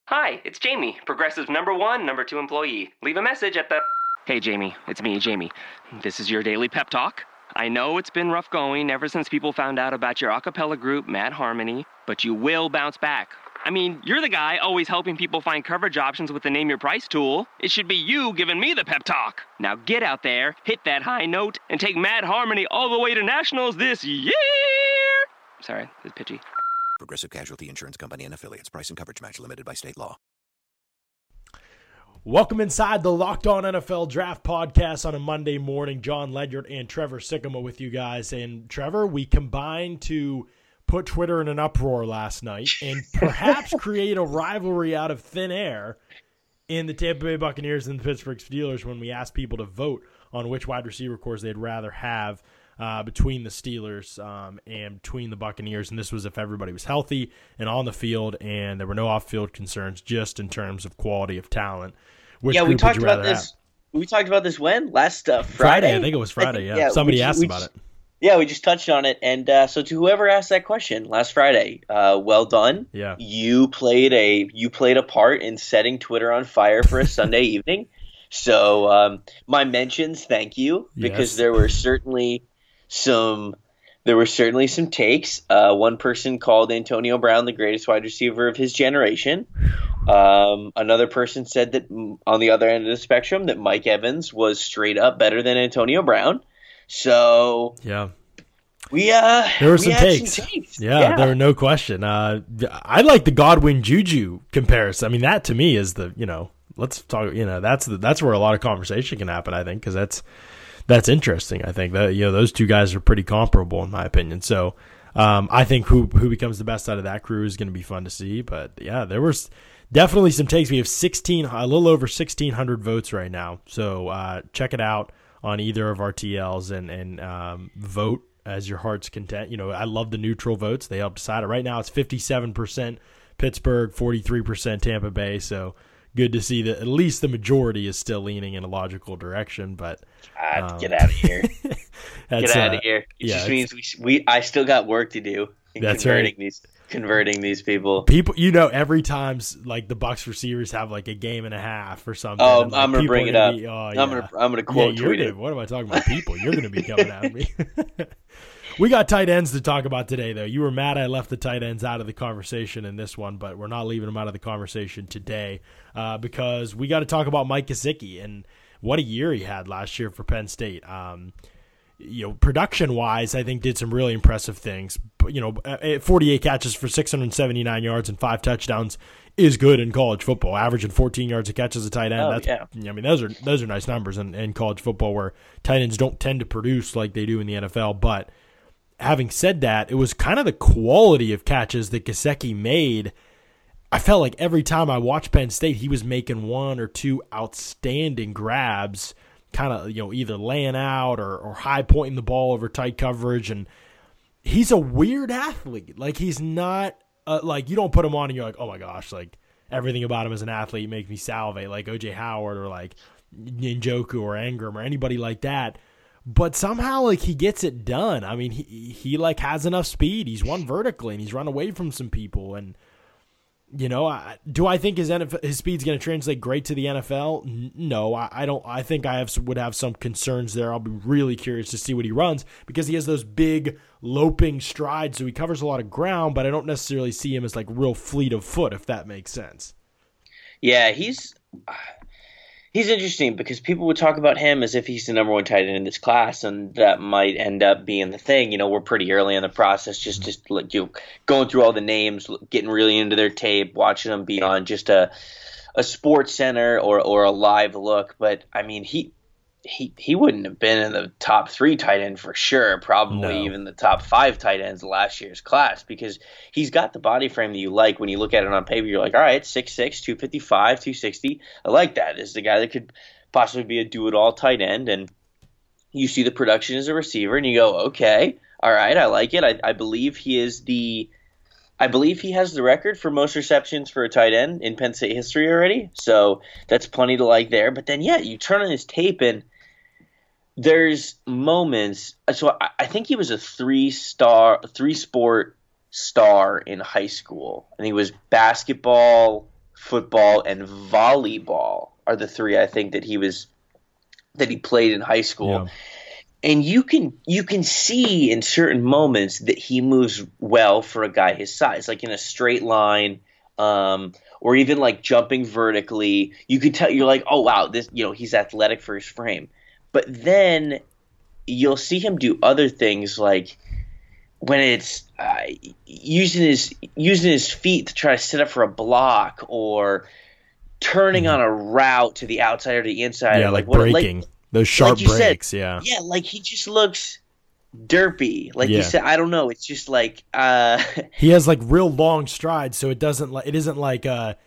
Hi, it's Jamie, Progressive's number one, number two employee. Leave a message at the... Hey, Jamie, it's me, Jamie. This is your daily pep talk. I know it's been rough going ever since people found out about your a cappella group, Mad Harmony, but you will bounce back. I mean, you're the guy always helping people find coverage options with the Name Your Price tool. It should be you giving me the pep talk. Now get out there, hit that high note, and take Mad Harmony all the way to nationals this year! Sorry, it's pitchy. Progressive Casualty Insurance Company and Affiliates. Price and coverage match limited by state law. Welcome inside the Locked On NFL Draft Podcast on a Monday morning. John Ledyard and Trevor Sikkema with you guys. And Trevor, we combined to put Twitter in an uproar last night and perhaps create a rivalry out of thin air in the Tampa Bay Buccaneers and the Pittsburgh Steelers when we asked people to vote on which wide receiver cores they'd rather have between the Steelers and between the Buccaneers. And this was if everybody was healthy and on the field and there were no off-field concerns just in terms of quality of talent. Yeah, we talked about this. We talked about this when? Last Friday? I think it was Friday, yeah. Somebody asked about it. Yeah, we just touched on it. And so to whoever asked that question last Friday, well done. Yeah. You played a part in setting Twitter on fire for a Sunday evening. So my mentions, thank you, because there were certainly some takes. One person called Antonio Brown the greatest wide receiver of his generation. Another person said that on the other end of the spectrum that Mike Evans was straight up better than Antonio Brown. So yeah, there were some takes. Yeah, there were no question. I like the Godwin Juju comparison. I mean, that to me is let's talk. That's where a lot of conversation can happen. I think because that's interesting. I think that those two guys are pretty comparable in my opinion. So I think who becomes the best out of that crew is going to be fun to see. But yeah, there was definitely some takes. We have a little over 1,600 votes right now. So check it out on either of our TLs and vote as your heart's content. I love the neutral votes. They help decide it. Right now it's 57% Pittsburgh, 43% Tampa Bay. So good to see that at least the majority is still leaning in a logical direction. But get out of here. Get out of here. It just means I still got work to do in converting these people. Every time like the Bucs receivers have like a game and a half or something. Oh, I'm gonna bring it up. I'm gonna quote tweet it. What am I talking about? People, you're gonna be coming at me. We got tight ends to talk about today, though. You were mad I left the tight ends out of the conversation in this one, but we're not leaving them out of the conversation today because we got to talk about Mike Gesicki and what a year he had last year for Penn State. Production-wise, I think did some really impressive things. But, 48 catches for 679 yards and 5 touchdowns is good in college football. Averaging 14 yards a catch as a tight end. I mean, those are nice numbers in college football where tight ends don't tend to produce like they do in the NFL, but having said that, it was kind of the quality of catches that Gesicki made. I felt like every time I watched Penn State, he was making one or two outstanding grabs, kind of either laying out or high pointing the ball over tight coverage. And he's a weird athlete. Like he's not like you don't put him on and you're like, oh my gosh, like everything about him as an athlete makes me salivate, like O.J. Howard or like Njoku or Ingram or anybody like that. But somehow, like, he gets it done. I mean, he like has enough speed. He's run vertically and he's run away from some people. And do I think his speed's going to translate great to the NFL? No, I don't. I think would have some concerns there. I'll be really curious to see what he runs because he has those big loping strides, so he covers a lot of ground. But I don't necessarily see him as like real fleet of foot, if that makes sense. Yeah, he's interesting because people would talk about him as if he's the number one tight end in this class, and that might end up being the thing. We're pretty early in the process, just like going through all the names, getting really into their tape, watching them beyond just a Sports Center or a live look. But I mean, he wouldn't have been in the top 3 tight end for sure, probably even the top 5 tight ends of last year's class because he's got the body frame that you like. When you look at it on paper, you're like, all right, 6'6", 255, 260. I like that. This is the guy that could possibly be a do-it-all tight end. And you see the production as a receiver and you go, okay, all right, I like it. I believe he has the record for most receptions for a tight end in Penn State history already. So that's plenty to like there. But then, you turn on his tape and there's moments. So I think he was a 3-sport star in high school. And he was basketball, football, and volleyball are the three I think that he played in high school. Yeah. And you can see in certain moments that he moves well for a guy his size, like in a straight line, or even like jumping vertically. You can tell, you're like, oh wow, this, he's athletic for his frame. But then you'll see him do other things, like when it's using his feet to try to set up for a block, or turning on a route to the outside or the inside. Yeah, like breaking. Those sharp breaks, yeah. Yeah, like he just looks derpy. Like you said, I don't know. It's just like he has like real long strides, so it isn't like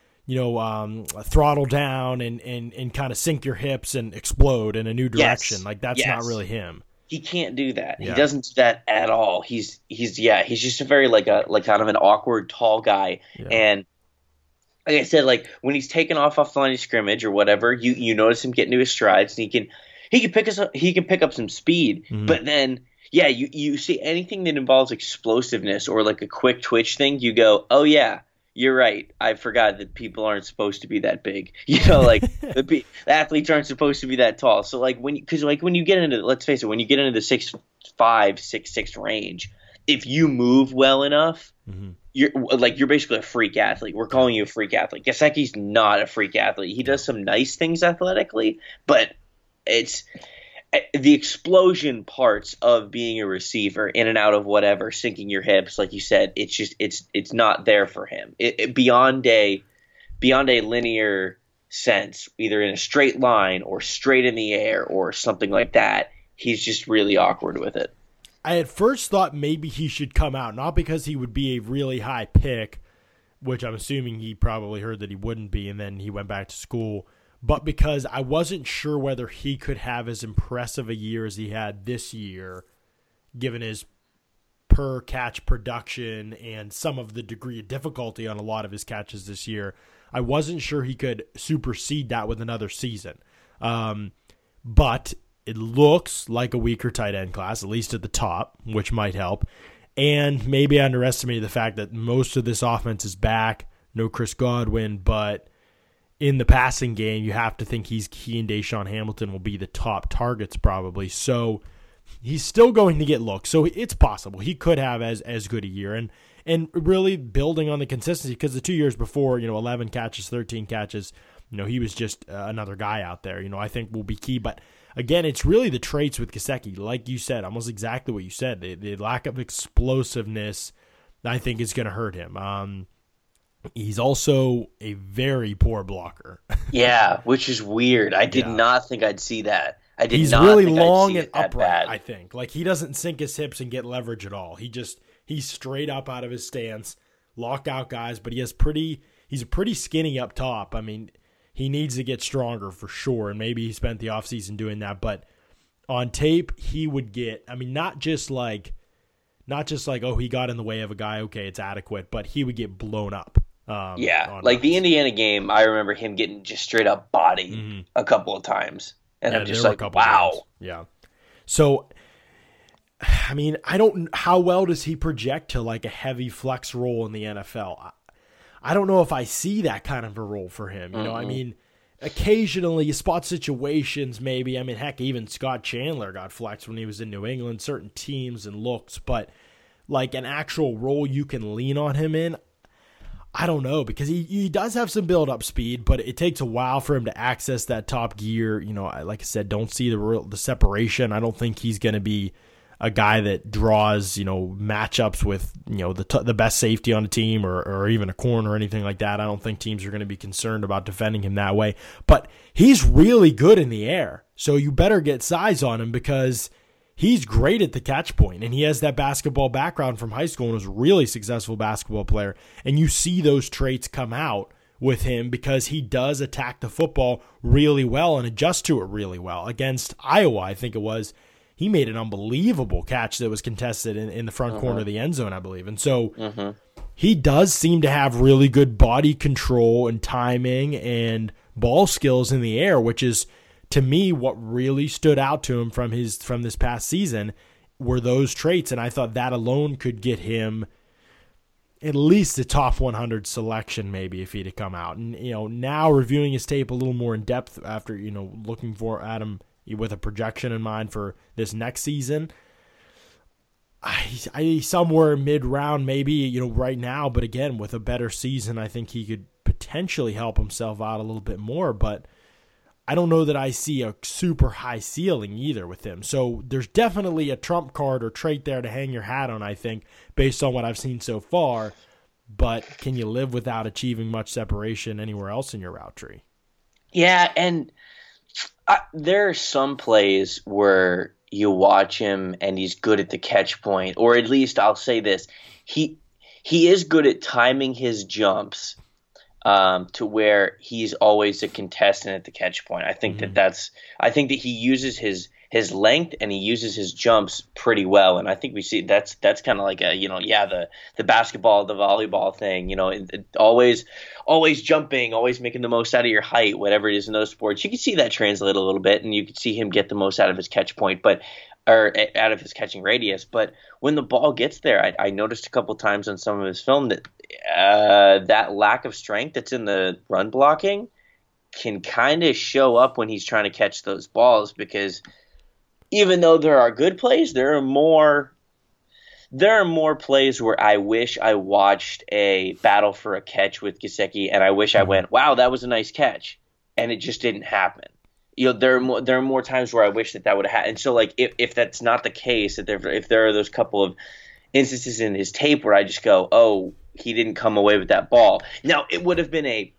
throttle down and kind of sink your hips and explode in a new direction. Like that's not really him. He can't do that. Yeah. He doesn't do that at all. He's just a very like kind of an awkward tall guy. Yeah. And like I said, like when he's taken off the line of scrimmage or whatever, you notice him getting to his strides, and he can pick up some speed. Mm-hmm. But then you see anything that involves explosiveness or like a quick twitch thing, you go, oh yeah, you're right. I forgot that people aren't supposed to be that big. Like the athletes aren't supposed to be that tall. So like when you get into, let's face it, when you get into the 6'5", 6'6" range, if you move well enough, mm-hmm. You're basically a freak athlete. We're calling you a freak athlete. Gesicki's not a freak athlete. He does some nice things athletically, but it's the explosion parts of being a receiver, in and out of whatever, sinking your hips, like you said. It's not there for him. Beyond a linear sense, either in a straight line or straight in the air or something like that. He's just really awkward with it. I at first thought maybe he should come out, not because he would be a really high pick, which I'm assuming he probably heard that he wouldn't be, and then he went back to school, but because I wasn't sure whether he could have as impressive a year as he had this year, given his per catch production and some of the degree of difficulty on a lot of his catches this year. I wasn't sure he could supersede that with another season. But it looks like a weaker tight end class, at least at the top, which might help. And maybe I underestimated the fact that most of this offense is back. No Chris Godwin, but in the passing game, you have to think he and Deshaun Hamilton will be the top targets probably. So he's still going to get looks. So it's possible he could have as good a year. And really building on the consistency, because the 2 years before, 11 catches, 13 catches, he was just another guy out there, I think will be key. But again, it's really the traits with Gesicki, like you said, almost exactly what you said. The lack of explosiveness, I think, is going to hurt him. He's also a very poor blocker. Yeah, which is weird. I did not think I'd see that. He's really long and upright, I think. Like, he doesn't sink his hips and get leverage at all. He's straight up out of his stance, lock out guys, but he's pretty skinny up top. I mean, he needs to get stronger for sure, and maybe he spent the offseason doing that. But on tape, he would get, not just like, oh, he got in the way of a guy, okay, it's adequate, but he would get blown up. Like the Indiana game, I remember him getting just straight up bodied a couple of times. And I'm just like, wow. Games. Yeah. So, how well does he project to like a heavy flex role in the NFL? I don't know if I see that kind of a role for him. Occasionally spot situations, maybe. Heck, even Scott Chandler got flexed when he was in New England, certain teams and looks, but like an actual role you can lean on him in, I don't know, because he does have some build-up speed, but it takes a while for him to access that top gear. Like I said, don't see the separation. I don't think he's going to be a guy that draws, matchups with, the best safety on the team or even a corner or anything like that. I don't think teams are going to be concerned about defending him that way. But he's really good in the air, so you better get size on him because he's great at the catch point, and he has that basketball background from high school and was a really successful basketball player. And you see those traits come out with him because he does attack the football really well and adjust to it really well. Against Iowa, I think it was, he made an unbelievable catch that was contested in the front corner of the end zone, I believe. And so he does seem to have really good body control and timing and ball skills in the air, which is, to me, what really stood out to him from this past season were those traits, and I thought that alone could get him at least a top 100 selection, maybe, if he'd have come out. And, now reviewing his tape a little more in depth after, looking at him with a projection in mind for this next season, I somewhere mid-round maybe, right now. But again, with a better season, I think he could potentially help himself out a little bit more. But I don't know that I see a super high ceiling either with him. So there's definitely a trump card or trait there to hang your hat on, I think, based on what I've seen so far. But can you live without achieving much separation anywhere else in your route tree? Yeah, and there are some plays where you watch him and he's good at the catch point, or at least I'll say this, he is good at timing his jumps to where he's always a contestant at the catch point. I think I think that he uses his length and he uses his jumps pretty well, and I think we see that's kind of like the basketball, the volleyball thing, always jumping, always making the most out of your height, whatever it is in those sports. You can see that translate a little bit, and you can see him get the most out of his catch point, or out of his catching radius. But when the ball gets there, I noticed a couple times on some of his film that that lack of strength that's in the run blocking can kind of show up when he's trying to catch those balls, because even though there are good plays, there are more plays where I wish I watched a battle for a catch with Gesicki, and I wish I went, wow, that was a nice catch, and it just didn't happen. There are more times where I wish that would have happened. And so, like, if that's not the case, if there are those couple of instances in his tape where I just go, oh, he didn't come away with that ball. Now, it would have been a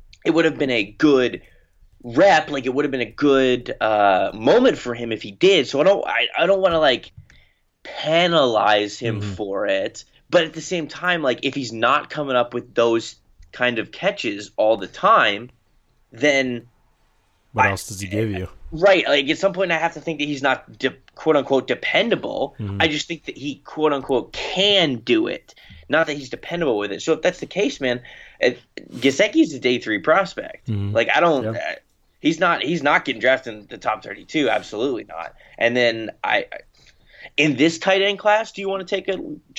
good rep, like it would have been a good moment for him if he did. So I don't want to like penalize him for it, but at the same time, like if he's not coming up with those kind of catches all the time, then what else does he give you? Right, like at some point I have to think that he's not quote unquote dependable. I just think that he quote unquote can do it, not that he's dependable with it. So if that's the case, man, Gesicki's a day 3 prospect. Like I don't. Yep. He's not getting drafted in the top 32. Absolutely not. And then in this tight end class, do you want to take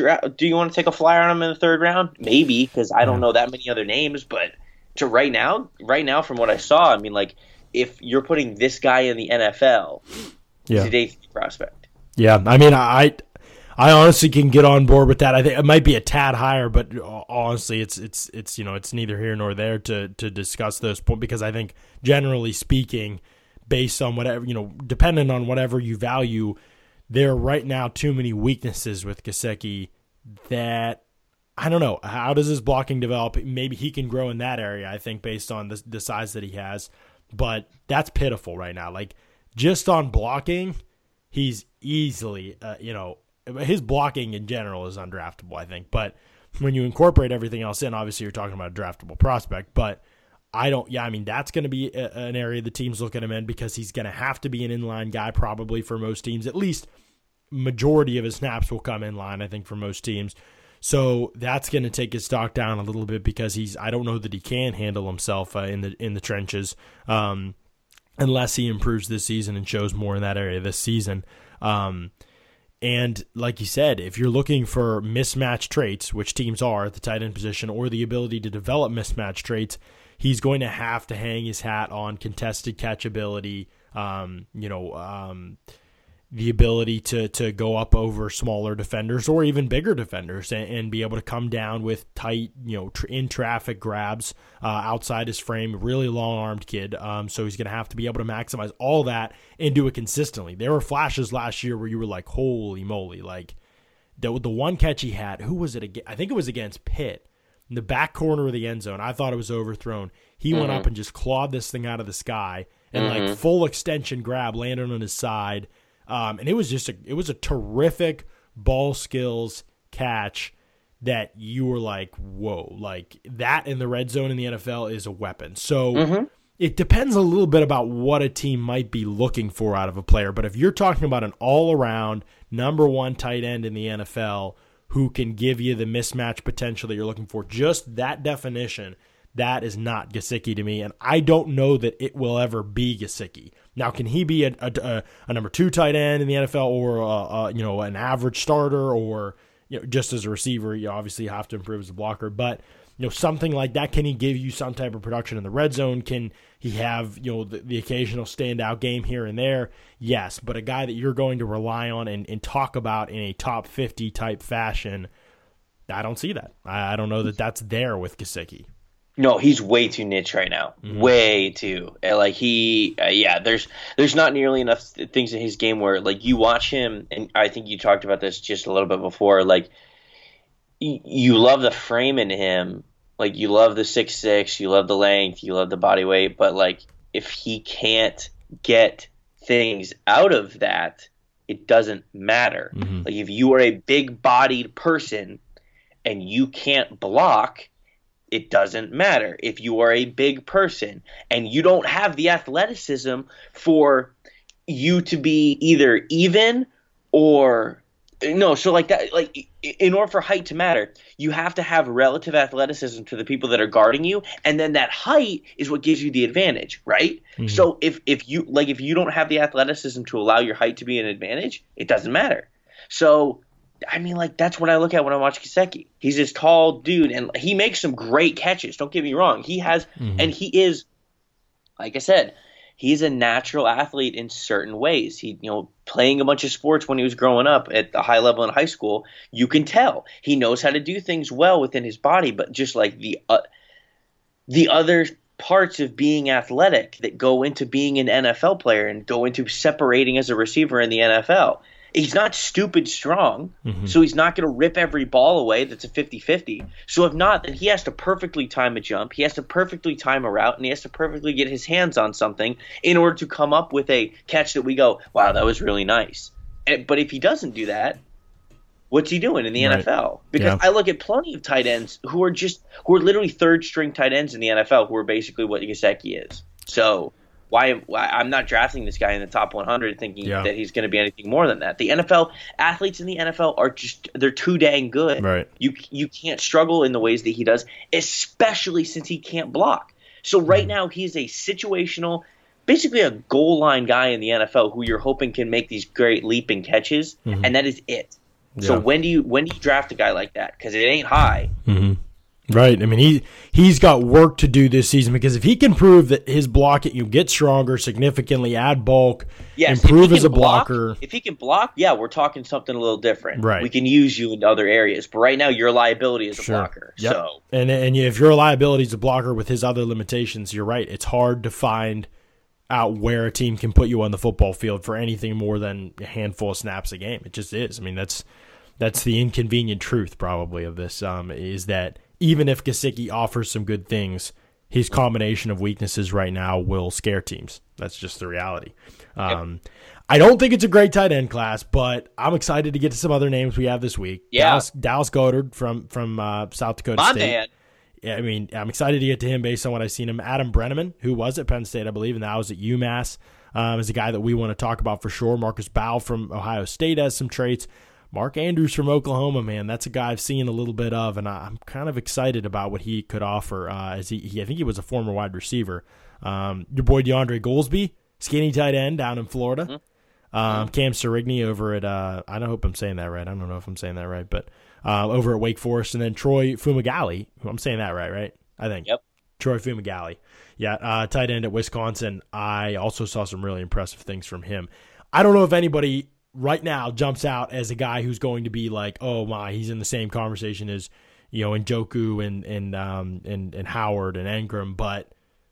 a flyer on him in the 3rd round? Maybe, because I don't know that many other names. But right now, from what I saw, I mean, like if you're putting this guy in the NFL, he's a day 3 prospect. Yeah, I mean, I honestly can get on board with that. I think it might be a tad higher, but honestly, it's neither here nor there to discuss those points, because I think generally speaking, based on whatever, depending on whatever you value, there are right now too many weaknesses with Gesicki that I don't know. How does his blocking develop? Maybe he can grow in that area, I think, based on the size that he has, but that's pitiful right now. Like just on blocking, he's easily, his blocking in general is undraftable, I think. But when you incorporate everything else in, obviously you're talking about a draftable prospect. But that's going to be an area the teams look at him in, because he's going to have to be an inline guy probably for most teams. At least majority of his snaps will come inline, I think, for most teams. So that's going to take his stock down a little bit, because I don't know that he can handle himself in the trenches unless he improves this season and shows more in that area this season. And like you said, if you're looking for mismatch traits, which teams are at the tight end position, or the ability to develop mismatch traits, he's going to have to hang his hat on contested catchability, the ability to go up over smaller defenders or even bigger defenders and be able to come down with tight, in traffic grabs outside his frame. Really long-armed kid, so he's going to have to be able to maximize all that and do it consistently. There were flashes last year where you were like, holy moly, like the one catch he had, who was it? I think it was against Pitt, in the back corner of the end zone. I thought it was overthrown. He went up and just clawed this thing out of the sky and like full extension grab, landed on his side. And it was a terrific ball skills catch that you were like, whoa, like that in the red zone in the NFL is a weapon. So it depends a little bit about what a team might be looking for out of a player. But if you're talking about an all-around number 1 tight end in the NFL who can give you the mismatch potential that you're looking for, just that definition, that is not Gesicki to me, and I don't know that it will ever be Gesicki. Now, can he be a number 2 tight end in the NFL, or an average starter, or just as a receiver, you obviously have to improve as a blocker, but something like that. Can he give you some type of production in the red zone? Can he have, the occasional standout game here and there? Yes, but a guy that you're going to rely on and talk about in a top 50 type fashion, I don't see that. I don't know that that's there with Gesicki. No, he's way too niche right now. Mm-hmm. Way too. Like there's not nearly enough things in his game where like you watch him, and I think you talked about this just a little bit before. Like you love the frame in him, like you love the 6'6", you love the length, you love the body weight, but like if he can't get things out of that, it doesn't matter. Mm-hmm. Like if you are a big-bodied person and you can't block, it doesn't matter. If you are a big person and you don't have the athleticism for you to be either even or no, so like that, like in order for height to matter, you have to have relative athleticism to the people that are guarding you, and then that height is what gives you the advantage, right? Mm-hmm. So if you don't have the athleticism to allow your height to be an advantage, it doesn't matter. So I mean, like, that's what I look at when I watch Gesicki. He's this tall dude, and he makes some great catches. Don't get me wrong. He has, and he is, like I said, he's a natural athlete in certain ways. He, playing a bunch of sports when he was growing up at the high level in high school, you can tell he knows how to do things well within his body. But just like the other parts of being athletic that go into being an NFL player and go into separating as a receiver in the NFL. He's not stupid strong, so he's not going to rip every ball away that's a 50-50. So if not, then he has to perfectly time a jump, he has to perfectly time a route, and he has to perfectly get his hands on something in order to come up with a catch that we go, wow, that was really nice. But if he doesn't do that, what's he doing in the NFL? Because I look at plenty of tight ends who are literally third-string tight ends in the NFL who are basically what Gesicki is. So why I'm not drafting this guy in the top 100 thinking that he's going to be anything more than that. The NFL athletes in the NFL are they're too dang good. Right. You can't struggle in the ways that he does, especially since he can't block. So right now he's a situational, basically a goal line guy in the NFL who you're hoping can make these great leaping catches, and that is it. Yeah. So when do you draft a guy like that? Because it ain't high. Mm-hmm. Right. I mean, he's got work to do this season, because if he can prove that his blocking, you get stronger significantly, add bulk, improve as a blocker. If he can block, we're talking something a little different. Right. We can use you in other areas. But right now, your liability is a blocker. Yep. So. And if your liability is a blocker with his other limitations, you're right. It's hard to find out where a team can put you on the football field for anything more than a handful of snaps a game. It just is. I mean, that's the inconvenient truth probably of this, is that even if Gesicki offers some good things, his combination of weaknesses right now will scare teams. That's just the reality. I don't think it's a great tight end class, but I'm excited to get to some other names we have this week. Yeah. Dallas Goedert from South Dakota State. Man. Yeah, I mean, I'm excited to get to him based on what I've seen him. Adam Brenneman, who was at Penn State, I believe, and now is at UMass, is a guy that we want to talk about for sure. Marcus Bow from Ohio State has some traits. Mark Andrews from Oklahoma, man, that's a guy I've seen a little bit of, and I'm kind of excited about what he could offer. As I think he was a former wide receiver. Your boy DeAndre Goolsby, skinny tight end down in Florida. Cam Serigny over at I hope I'm saying that right. I don't know if I'm saying that right, but over at Wake Forest, and then Troy Fumagalli. I'm saying that right? I think. Yep. Troy Fumagalli. Yeah, tight end at Wisconsin. I also saw some really impressive things from him. I don't know if anybody right now jumps out as a guy who's going to be like, oh my, he's in the same conversation as, Njoku and Howard and Engram, but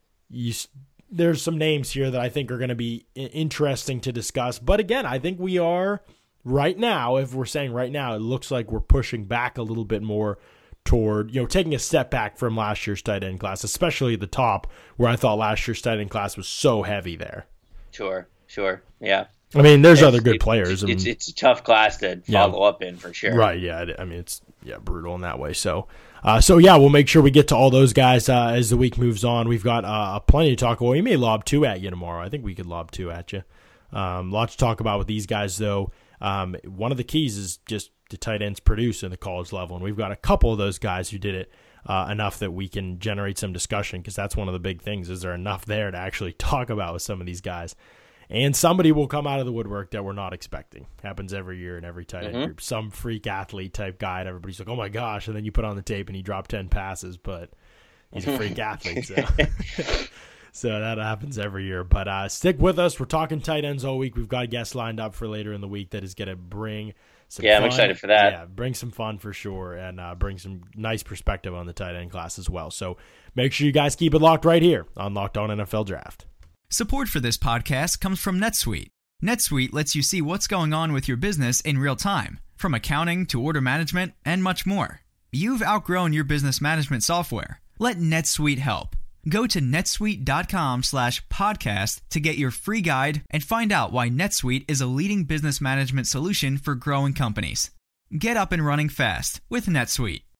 there's some names here that I think are going to be interesting to discuss. But again, I think we are right now, if we're saying right now, it looks like we're pushing back a little bit more toward, taking a step back from last year's tight end class, especially at the top, where I thought last year's tight end class was so heavy there. Sure. Yeah. I mean, there's other good players. It's a tough class to follow up in for sure. Right, yeah. I mean, it's brutal in that way. So we'll make sure we get to all those guys as the week moves on. We've got plenty to talk about. We may lob two at you tomorrow. I think we could lob two at you. Lots to talk about with these guys, though. One of the keys is just the tight ends produce in the college level, and we've got a couple of those guys who did it enough that we can generate some discussion, because that's one of the big things. Is there enough there to actually talk about with some of these guys? And somebody will come out of the woodwork that we're not expecting. Happens every year in every tight end group. Some freak athlete type guy, and everybody's like, oh my gosh. And then you put on the tape and he dropped 10 passes, but he's a freak athlete. So. So that happens every year. But stick with us. We're talking tight ends all week. We've got a guest lined up for later in the week that is going to bring some fun. I'm excited for that. Yeah, bring some fun for sure, and bring some nice perspective on the tight end class as well. So make sure you guys keep it locked right here on Locked On NFL Draft. Support for this podcast comes from NetSuite. NetSuite lets you see what's going on with your business in real time, from accounting to order management and much more. You've outgrown your business management software. Let NetSuite help. Go to netsuite.com/podcast to get your free guide and find out why NetSuite is a leading business management solution for growing companies. Get up and running fast with NetSuite.